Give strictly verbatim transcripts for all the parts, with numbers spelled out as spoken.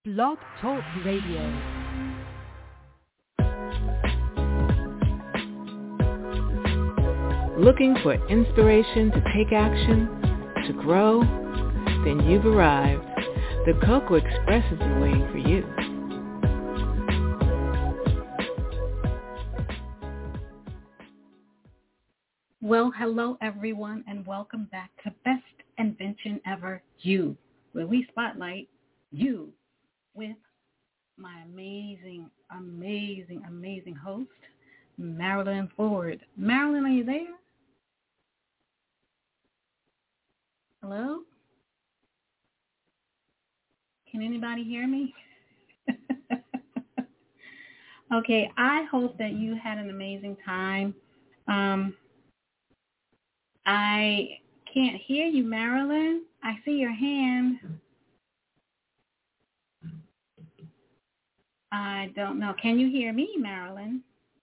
Blog Talk Radio. Looking for inspiration to take action, to grow? Then you've arrived. The Cocoa Express has been waiting for you. Well, hello everyone, and welcome back to Best Invention Ever You, where we spotlight you with my amazing, amazing, amazing host, Marilyn Ford. Marilyn, are you there? Hello? Can anybody hear me? Okay, I hope that you had an amazing time. Um, I can't hear you, Marilyn. I see your hand. I don't know. Can you hear me, Marilyn?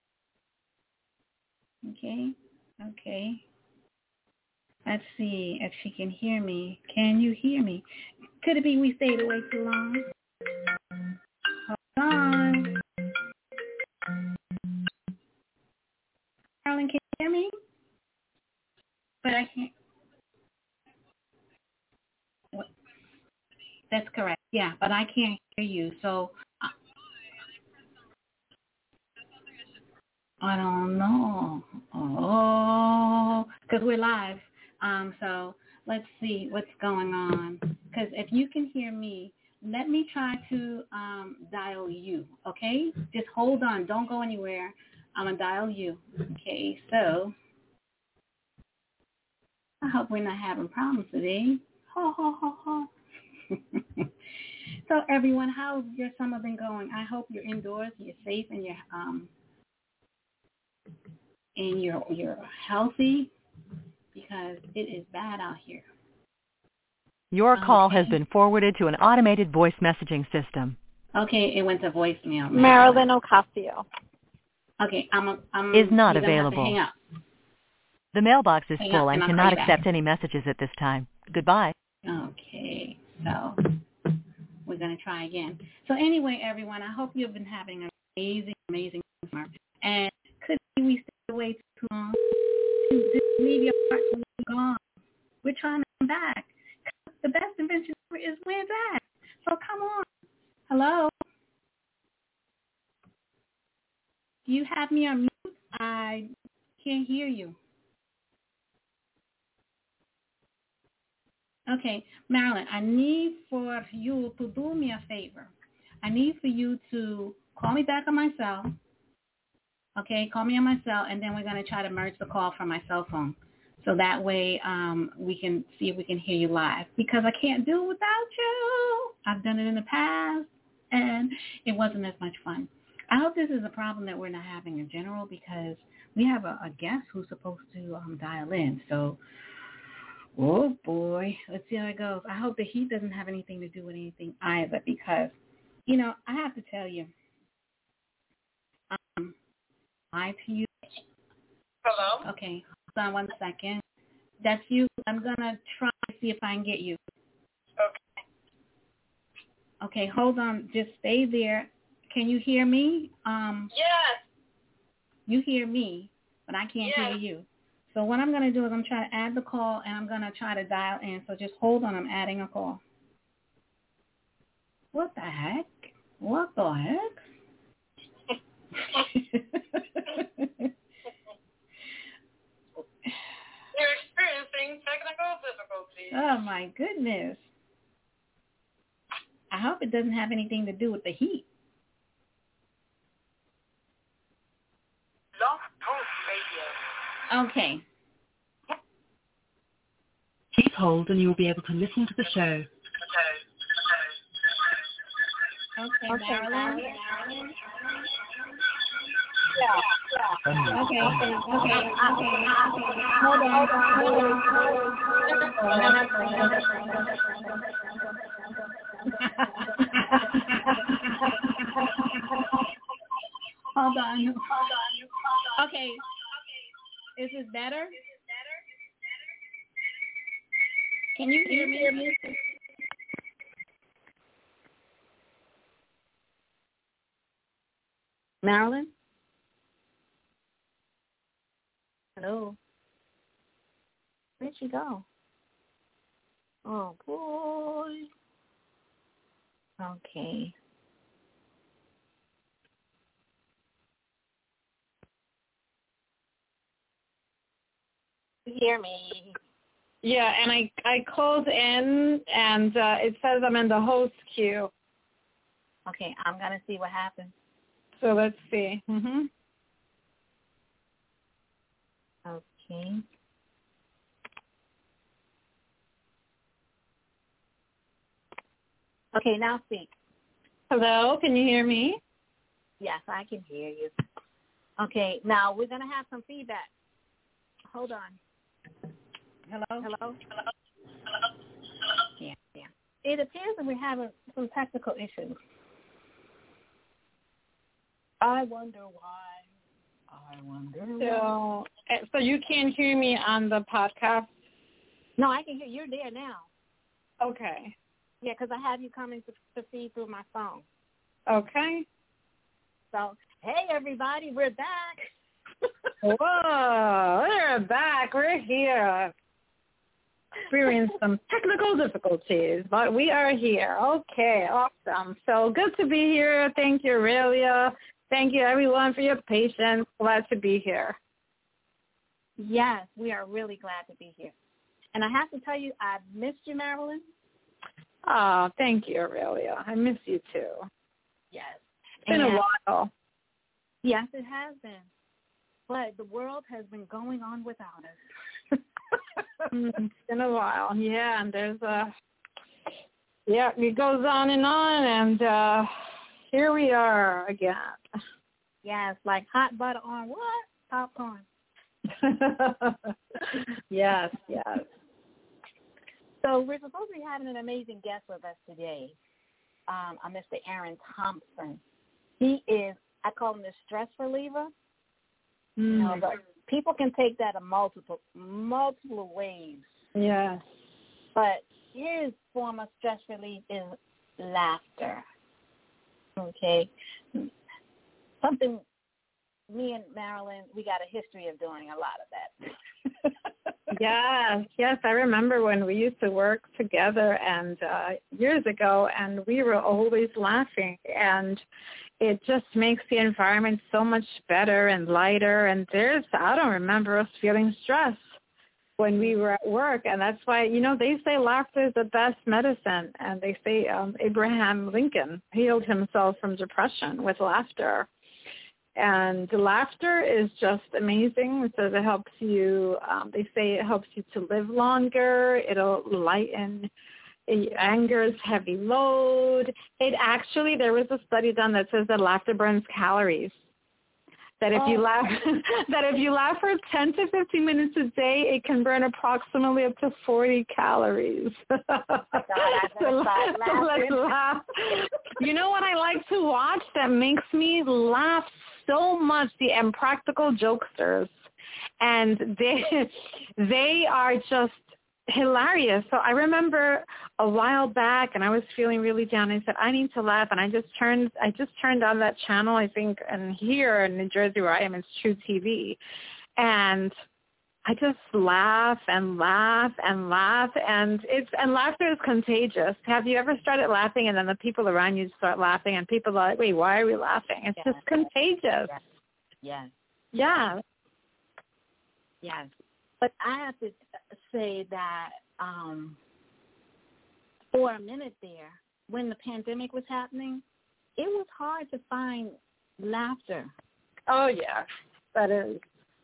Okay, okay. Let's see if she can hear me. Can you hear me? Could it be we stayed away too long? Hold on. Marilyn, can you hear me? But I can't. What? That's correct. Yeah, but I can't hear you. So I don't know. Oh, because we're live. Um, so let's see what's going on. Because if you can hear me, let me try to um, dial you, okay? Just hold on. Don't go anywhere. I'm going to dial you. Okay, so I hope we're not having problems today. Ho, ho, ho, ho. So, everyone, how's your summer been going? I hope you're indoors, you're safe, and you're um, and you're you're healthy, because it is bad out here. Your call Okay. has been forwarded to an automated voice messaging system. Okay, it went to voicemail. Marilyn Ocasio. Okay, I'm a, I'm Is not you're gonna have to available. hang up. The mailbox is Hang full up, and and I'll call cannot you back. accept any messages at this time. Goodbye. Okay, so we're gonna try again. So anyway, everyone, I hope you've been having an amazing, amazing summer. And could we stay away too long? Just leave your heart to be gone. We're trying to come back. The best invention ever is way back. So come on. Hello? Do you have me on mute? I can't hear you. Okay, Marilyn, I need for you to do me a favor. I need for you to call me back on my cell. Okay, call me on my cell, and then we're going to try to merge the call from my cell phone. So that way um, we can see if we can hear you live, because I can't do it without you. I've done it in the past, and it wasn't as much fun. I hope this is a problem that we're not having in general, because we have a, a guest who's supposed to um, dial in. So, oh, boy, let's see how it goes. I hope that he doesn't have anything to do with anything either, because, you know, I have to tell you, um, I to you. Hello? Okay, hold on one second. That's you. I'm going to try to see if I can get you. Okay. Okay, hold on. Just stay there. Can you hear me? Um, Yes. You hear me, but I can't Yes. hear you. So what I'm going to do is I'm trying to add the call, and I'm going to try to dial in. So just hold on. I'm adding a call. What the heck? What the heck? You're experiencing technical difficulties. Oh, my goodness. I hope it doesn't have anything to do with the heat. Blog Talk Radio. Okay. Please hold and you will be able to listen to the show. Okay, Okay, Marilyn. Marilyn. Yeah. Yeah. Okay, okay, okay. Hold on, hold on, hold on. Hold on. Okay. Is this better? Can you hear me? Marilyn? Hello? Where'd she go? Oh, boy. Okay. You hear me? Yeah, and I I close in, and uh, it says I'm in the host queue. Okay, I'm going to see what happens. So let's see. Mhm. Okay. Okay, now speak. Hello, can you hear me? Yes, I can hear you. Okay, now we're going to have some feedback. Hold on. Hello? Hello? Hello? Yeah, yeah. It appears that we're having some technical issues. I wonder why. I wonder why. So, uh, so you can't hear me on the podcast? No, I can hear you. You're there now. Okay. Yeah, because I have you coming to, to feed through my phone. Okay. So, hey, everybody, we're back. Whoa, we're back. We're here. Experienced some technical difficulties, but we are here. Okay, awesome. So good to be here. Thank you, Aurelia. Thank you, everyone, for your patience. Glad to be here. Yes, we are really glad to be here. And I have to tell you, I missed you, Marilyn. Oh, thank you, Aurelia. I miss you, too. Yes. It's been and, a while. Yes, it has been. But the world has been going on without us. It's been a while. Yeah, and there's a, yeah, it goes on and on, and uh, here we are again. Yes, like hot butter on what? Popcorn. Yes, yes. So we're supposed to be having an amazing guest with us today, um, a Mister Aaron Thompson. He is, I call him the stress reliever. Mm. You know, but people can take that in multiple, multiple ways. Yes. But his form of stress relief is laughter. Okay? Something, me and Marilyn, we got a history of doing a lot of that. Yes, yes. I remember when we used to work together and uh, years ago, and we were always laughing, and it just makes the environment so much better and lighter. And there's, I don't remember us feeling stressed when we were at work, and that's why, you know, they say laughter is the best medicine, and they say um, Abraham Lincoln healed himself from depression with laughter. And laughter is just amazing. It says it helps you, um, they say it helps you to live longer. It'll lighten anger's heavy load. It actually, there was a study done that says that laughter burns calories. That if oh. you laugh, that if you laugh for ten to fifteen minutes a day, it can burn approximately up to forty calories. Oh my God, I so start laughing. Let's laugh. You know what I like to watch that makes me laugh so much? The Impractical Jokesters, and they they are just hilarious. So I remember a while back, and I was feeling really down. I said, I need to laugh, and I just turned I just turned on that channel, I think, and here in New Jersey where I am, it's True T V, and I just laugh and laugh and laugh, and it's and laughter is contagious. Have you ever started laughing, and then the people around you start laughing, and people are like, wait, why are we laughing? It's yes. just contagious. Yes. Yeah. Yes. But I have to say that um, for a minute there, when the pandemic was happening, it was hard to find laughter. Oh, yeah, that is.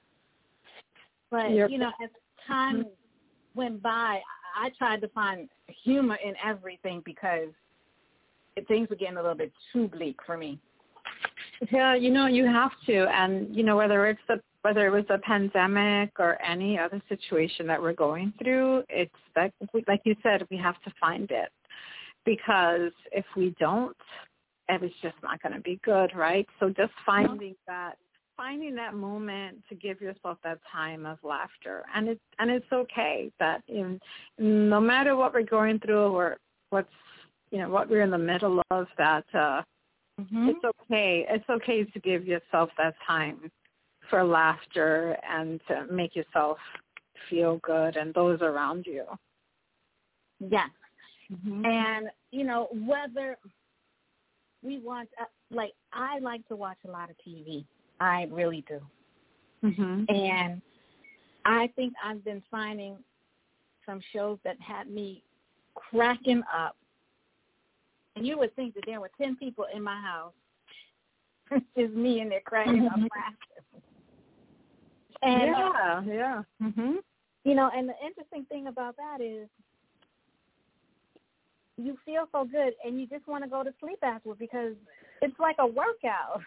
But, You're... you know, as time went by, I tried to find humor in everything because things were getting a little bit too bleak for me. Yeah, you know, you have to. And, you know, whether it's the whether it was a pandemic or any other situation that we're going through, it's that, like you said, we have to find it. Because if we don't, it's just not going to be good, right? So just finding that, finding that moment to give yourself that time of laughter. And it's, and it's okay that in, no matter what we're going through or what's, you know, what we're in the middle of, that uh, Mm-hmm. It's okay. It's okay to give yourself that time for laughter and to make yourself feel good and those around you. Yes. Mm-hmm. And, you know, whether we want, uh, like, I like to watch a lot of T V. I really do. Mm-hmm. And I think I've been finding some shows that had me cracking up. And you would think that there were ten people in my house. It's just me and they're cracking up laughing. And, yeah, uh, yeah. Mm-hmm. You know, and the interesting thing about that is you feel so good and you just want to go to sleep afterward because it's like a workout.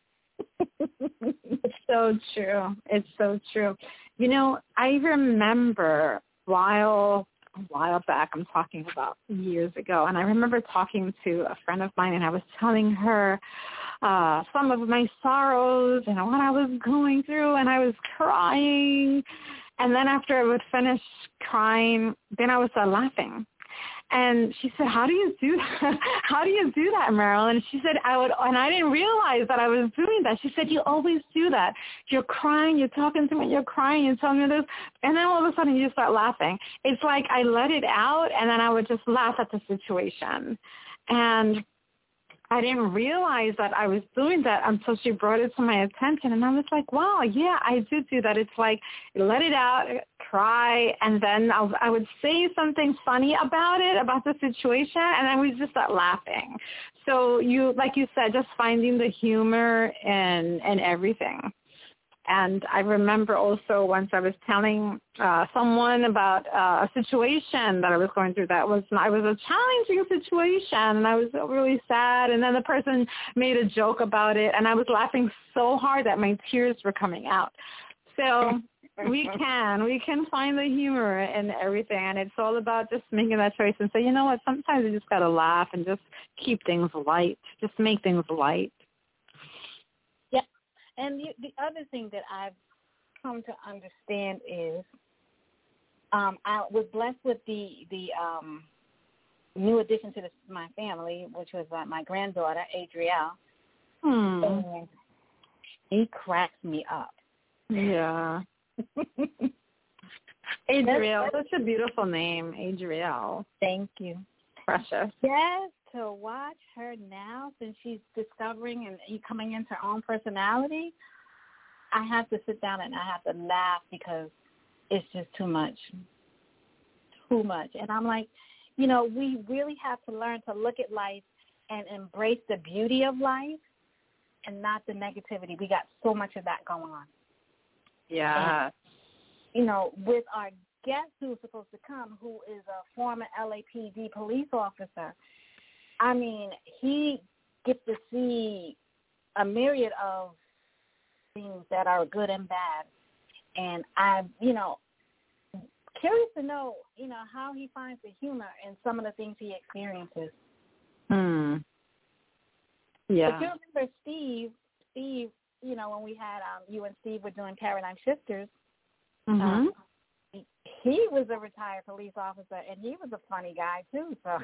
It's so true. It's so true. You know, I remember while a while back, I'm talking about years ago, and I remember talking to a friend of mine, and I was telling her uh, some of my sorrows and what I was going through, and I was crying. And then after I would finish crying, then I would start laughing. And she said, how do you do that? How do you do that, Marilyn? She said, I would, and I didn't realize that I was doing that. She said, you always do that. You're crying, you're talking to me, you're crying, you're telling me this, and then all of a sudden you just start laughing. It's like I let it out, and then I would just laugh at the situation. And I didn't realize that I was doing that until she brought it to my attention. And I was like, wow, yeah, I do do that. It's like let it out, cry, and then I'll, I would say something funny about it, about the situation, and then we just start laughing. So you, like you said, just finding the humor in, in everything. And I remember also once I was telling uh, someone about uh, a situation that I was going through that was, I was a challenging situation, and I was really sad. And then the person made a joke about it, and I was laughing so hard that my tears were coming out. So we can, we can find the humor in everything, and it's all about just making that choice and say, you know what, sometimes you just got to laugh and just keep things light, just make things light. And the, the other thing that I've come to understand is um, I was blessed with the the um, new addition to the, my family, which was uh, my granddaughter, Adrielle. Hmm. And he cracks me up. Yeah. Adrielle, such a beautiful name, Adrielle. Thank you. Precious. Yes. To watch her now, since she's discovering and coming into her own personality, I have to sit down and I have to laugh because it's just too much, too much. And I'm like, you know, we really have to learn to look at life and embrace the beauty of life and not the negativity. We got so much of that going on. Yeah. And, you know, with our guest who's supposed to come, who is a former L A P D police officer, I mean, he gets to see a myriad of things that are good and bad. And I'm, you know, curious to know, you know, how he finds the humor in some of the things he experiences. Hmm. Yeah. But you remember Steve, Steve, you know, when we had, um, you and Steve were doing Paradigm Shifters, Mm-hmm. um, he, he was a retired police officer, and he was a funny guy, too, so...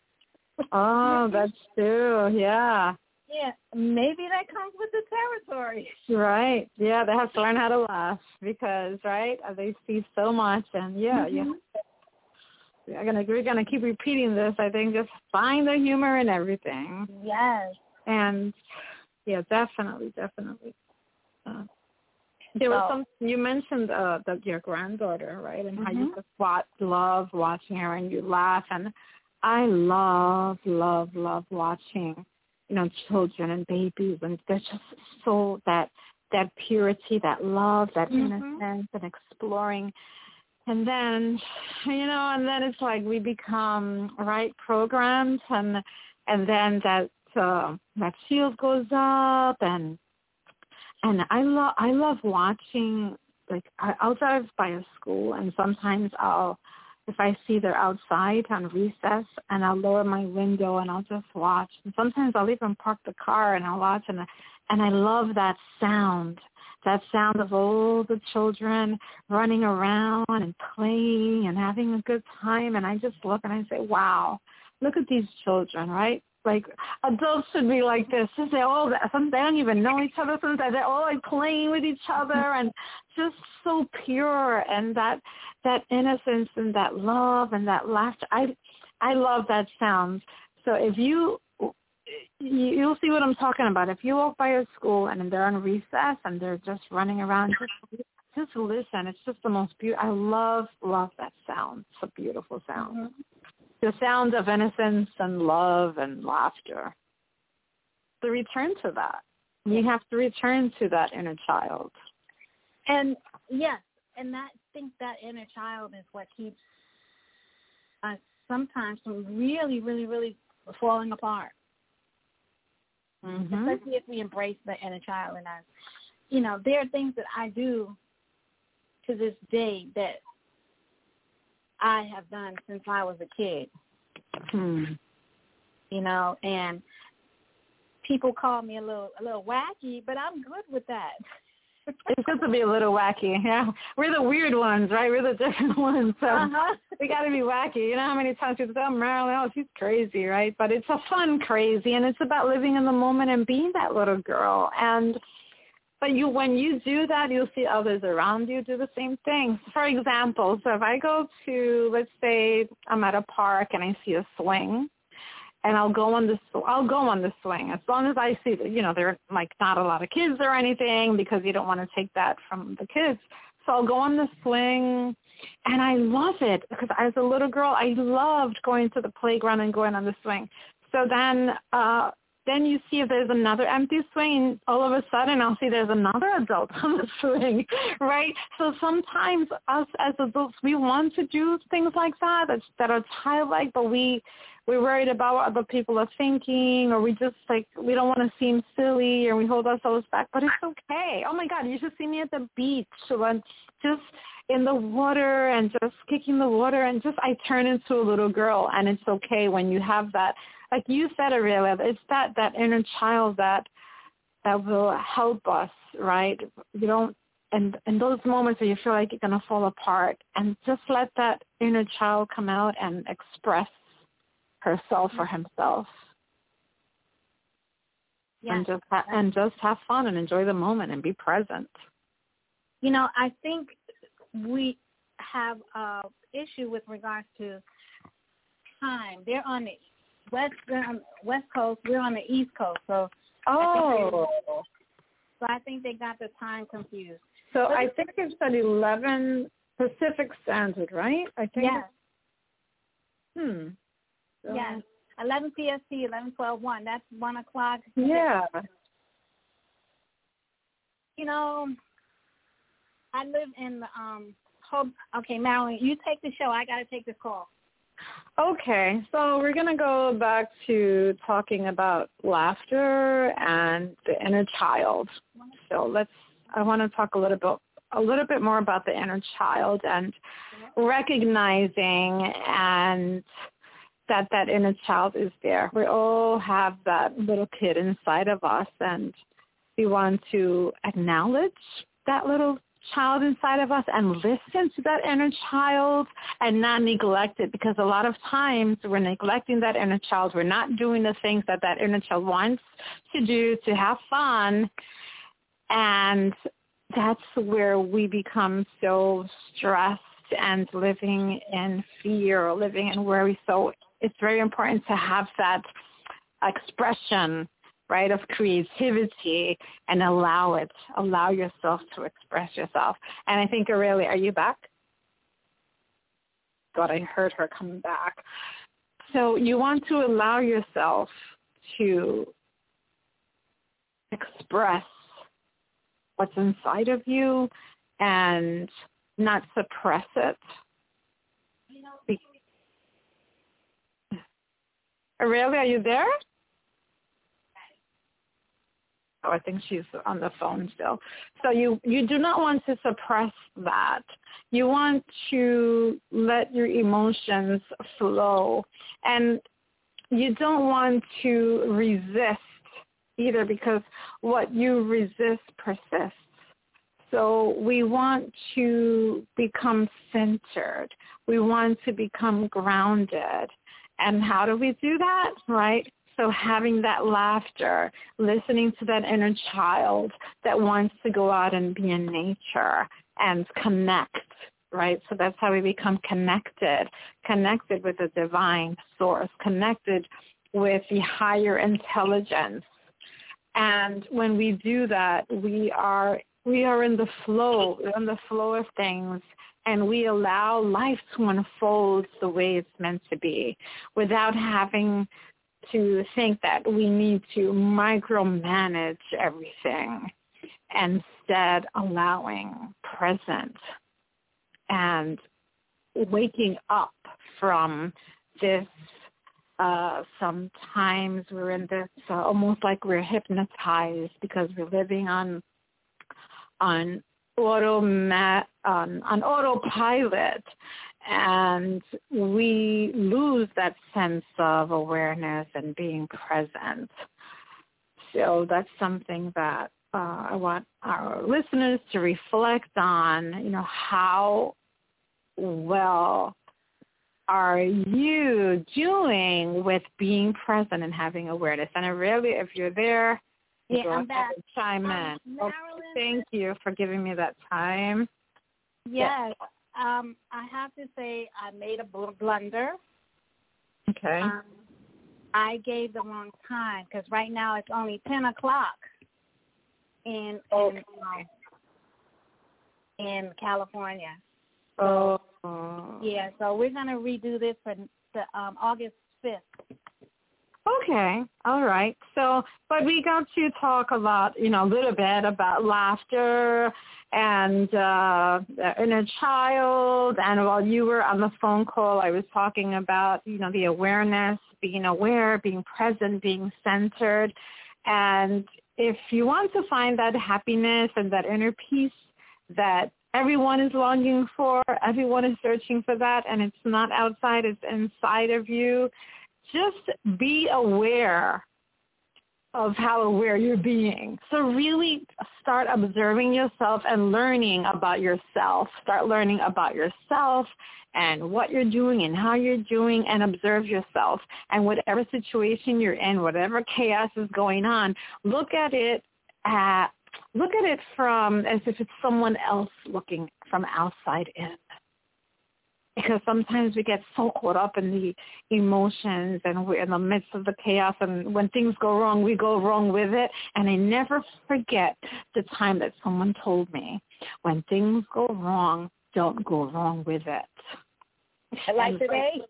Oh, that's true. Yeah. Yeah, maybe that comes with the territory. Right. Yeah, they have to learn how to laugh because, right, they see so much, and yeah, mm-hmm. yeah. We're gonna we're gonna keep repeating this. I think just find the humor in everything. Yes. And yeah, definitely, definitely. Uh, there was some you mentioned uh, that your granddaughter, right, and mm-hmm. how you just watch, love watching her and you laugh and. I love, love, love watching, you know, children and babies, and they're just so that that purity, that love, that mm-hmm. innocence, and exploring. And then, you know, and then it's like we become right programmed, and and then that uh, that shield goes up, and and I love I love watching. Like I, I'll drive by a school, and sometimes I'll. If I see they're outside on recess, and I'll lower my window and I'll just watch. And sometimes I'll even park the car and I'll watch, and and I love that sound, that sound of all the children running around and playing and having a good time. And I just look and I say, wow, look at these children, right? like adults should be like this. Just they all some they don't even know each other sometimes. They're all like playing with each other and just so pure, and that that innocence and that love and that laughter. I I love that sound. So if you you'll see what I'm talking about. If you walk by a school and they're on recess and they're just running around, just just listen. It's just the most beautiful. I love love that sound. It's a beautiful sound. Mm-hmm. The sound of innocence and love and laughter. To return to that. We have to return to that inner child. And yes, and that I think that inner child is what keeps us sometimes from really, really, really falling apart. Mm-hmm. Especially if we embrace the inner child in us. You know, there are things that I do to this day that I have done since I was a kid. Hmm. You know, and people call me a little a little wacky, but I'm good with that. It's good to be a little wacky. Yeah, we're the weird ones, right? We're the different ones, so uh-huh. we got to be wacky. You know how many times people say, "Oh, Marilyn, oh, she's crazy," right? But it's a fun crazy, and it's about living in the moment and being that little girl. And but you, when you do that, you'll see others around you do the same thing. For example, so if I go to, let's say, I'm at a park and I see a swing. And I'll go on the I'll go on the swing as long as I see that, you know, there are like not a lot of kids or anything, because you don't want to take that from the kids. So I'll go on the swing, and I love it because as a little girl I loved going to the playground and going on the swing. So then uh, then you see if there's another empty swing, and all of a sudden I'll see there's another adult on the swing, right? So sometimes us as adults, we want to do things like that that, that are childlike, but we we're worried about what other people are thinking, or we just like, we don't want to seem silly, or we hold ourselves back, but it's okay. Oh my God, you should see me at the beach when just in the water and just kicking the water, and just I turn into a little girl. And it's okay when you have that, like you said, Aurelia, it's that, that inner child that that will help us, right? You don't, and in those moments where you feel like you're going to fall apart, and just let that inner child come out and express herself or himself. Yeah. And just ha- and just have fun and enjoy the moment and be present. You know, I think we have a issue with regards to time. They're on the west um, west coast. We're on the east coast. So oh, I think they, so I think they got the time confused. So but I think it's at eleven Pacific Standard, right? I think. Yes. Hmm. So. Yes. eleven P S T, eleven twelve one. That's one o'clock. Yeah. You know, I live in the um. Hope. Okay, Marilyn, you take the show. I got to take this call. Okay, so we're gonna go back to talking about laughter and the inner child. So let's. I want to talk a little bit, a little bit more about the inner child and recognizing and that that inner child is there. We all have that little kid inside of us, and we want to acknowledge that little child inside of us and listen to that inner child and not neglect it, because a lot of times we're neglecting that inner child. We're not doing the things that that inner child wants to do to have fun, and that's where we become so stressed and living in fear or living in worry. So it's very important to have that expression, right, of creativity and allow it, allow yourself to express yourself. And I think, Aurelia, are you back? God, I heard her coming back. So you want to allow yourself to express what's inside of you and not suppress it. Be- Aurelia, are you there? Oh, I think she's on the phone still. So you, you do not want to suppress that. You want to let your emotions flow. And you don't want to resist either, because what you resist persists. So we want to become centered. We want to become grounded. And how do we do that, right? So having that laughter, listening to that inner child that wants to go out and be in nature and connect, right? So that's how we become connected, connected with the divine source, connected with the higher intelligence. And when we do that, we are we are in the flow, in the flow of things, and we allow life to unfold the way it's meant to be without having to think that we need to micromanage everything, instead allowing present and waking up from this. Uh, sometimes we're in this uh, almost like we're hypnotized because we're living on on automat on, on autopilot, and we lose that sense of awareness and being present. So that's something that uh, I want our listeners to reflect on. You know, how well are you doing with being present and having awareness? And I really, if you're there, yeah, go I'm back. Chime in. Um, Okay, thank you for giving me that time. Yes, um, I have to say I made a bl- blunder. Okay. Um, I gave the wrong time because right now it's only ten o'clock in Okay. in, um, in California. Oh. Yeah, so we're going to redo this for the um, August fifth. Okay, all right. So, but we got to talk a lot, you know, a little bit about laughter and uh, the inner child. And while you were on the phone call, I was talking about, you know, the awareness, being aware, being present, being centered. And if you want to find that happiness and that inner peace that everyone is longing for, everyone is searching for that, and it's not outside, it's inside of you, just be aware of how aware you're being. So really start observing yourself and learning about yourself. Start learning about yourself and what you're doing and how you're doing, and observe yourself. And whatever situation you're in, whatever chaos is going on, look at it at Look at it from as if it's someone else looking from outside in. Because sometimes we get so caught up in the emotions and we're in the midst of the chaos, and when things go wrong, we go wrong with it. And I never forget the time that someone told me, when things go wrong, don't go wrong with it. Like and today?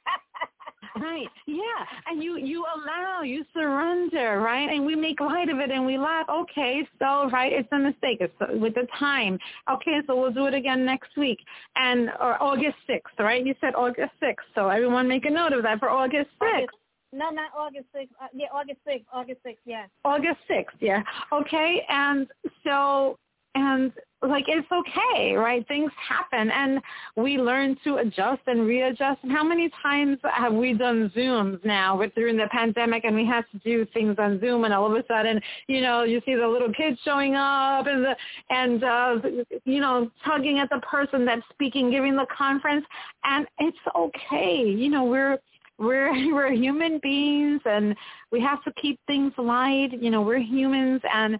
Right, yeah, and you, you allow, you surrender, right, and we make light of it and we laugh, okay, so, right, it's a mistake, it's with the time, okay, so we'll do it again next week, and, or August sixth, right, you said August sixth, so everyone make a note of that for August sixth. August, no, not August sixth, uh, yeah, August sixth, August sixth, yeah. August sixth, yeah, okay, and so, and like, it's okay, right? Things happen, and we learn to adjust and readjust. And how many times have we done Zooms now with during the pandemic, and we had to do things on Zoom, and all of a sudden, you know, you see the little kids showing up, and the and uh, you know, tugging at the person that's speaking, giving the conference, and it's okay. You know, we're we're we're human beings, and we have to keep things light. You know, we're humans, and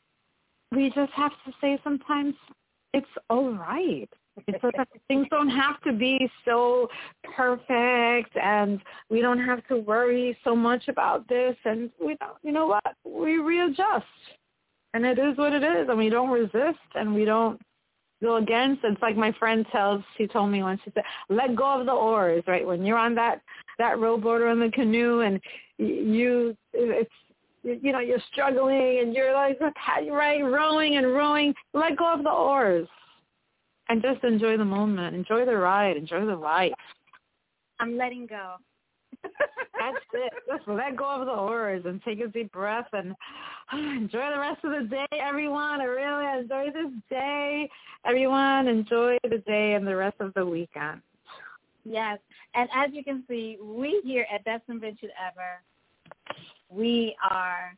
we just have to say sometimes it's all right. It's like things don't have to be so perfect, and we don't have to worry so much about this. And we don't, you know what? We readjust, and it is what it is. And we don't resist, and we don't go against. It's like my friend tells. She told me once. She said, "Let go of the oars." Right when you're on that that rowboat or in the canoe, and you, it's. You know, you're struggling and you're like, right, rowing and rowing. Let go of the oars and just enjoy the moment. Enjoy the ride. Enjoy the life. I'm letting go. That's it. Just let go of the oars and take a deep breath and enjoy the rest of the day, everyone. I really enjoy this day. Everyone, enjoy the day and the rest of the weekend. Yes. And as you can see, we here at Best Invention Ever, we are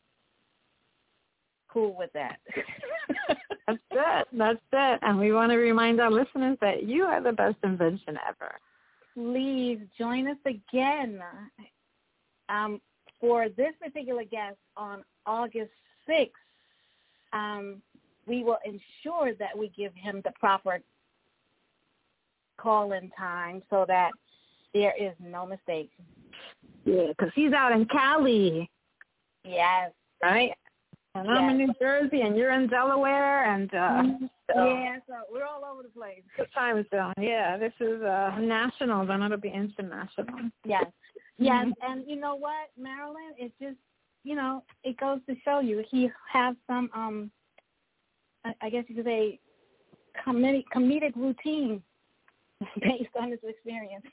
cool with that. That's it. That's it. And we want to remind our listeners that you are the best invention ever. Please join us again. Um, for this particular guest on August sixth, um, we will ensure that we give him the proper call-in time so that there is no mistake. Yeah, because he's out in Cali. Yes. Right? And yes. I'm in New Jersey, and you're in Delaware, and uh, mm-hmm. so yeah, so we're all over the place. Good time zone. Yeah, this is uh, national, then it'll be international. Yes. Yes, Mm-hmm. and you know what, Marilyn? It just, you know, it goes to show you he has some, um, I, I guess you could say, comedic, comedic routine based on his experience.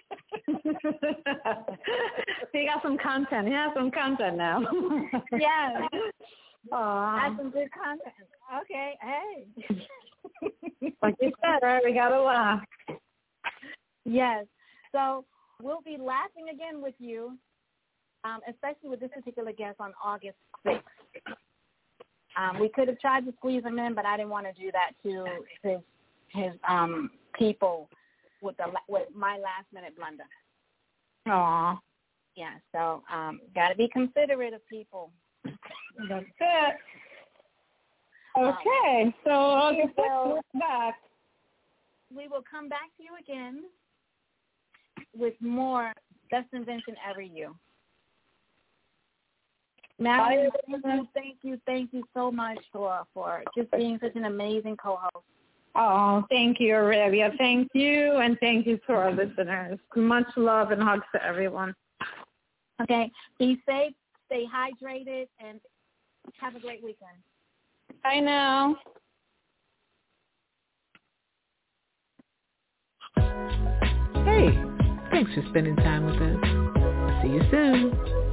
He got some content. He has some content now. Yeah. Aww. That's some good content. Okay, hey. Like you said, right? We got to laugh. Yes. So we'll be laughing again with you, um, especially with this particular guest on August sixth. Um, we could have tried to squeeze him in, but I didn't want to do that to his his um, people with the with my last minute blunder. Aw. Yeah. So um, got to be considerate of people. That's it. Okay. Um, so August sixth, we're back. We will come back to you again with more Best Invention Ever You. Marilyn, thank you, thank you, thank you so much for, for just being such an amazing co-host. Oh, thank you, Aurelia. Thank you, and thank you to our listeners. Much love and hugs to everyone. Okay. Be safe, stay hydrated, and have a great weekend. Bye now. Hey, thanks for spending time with us. See you soon.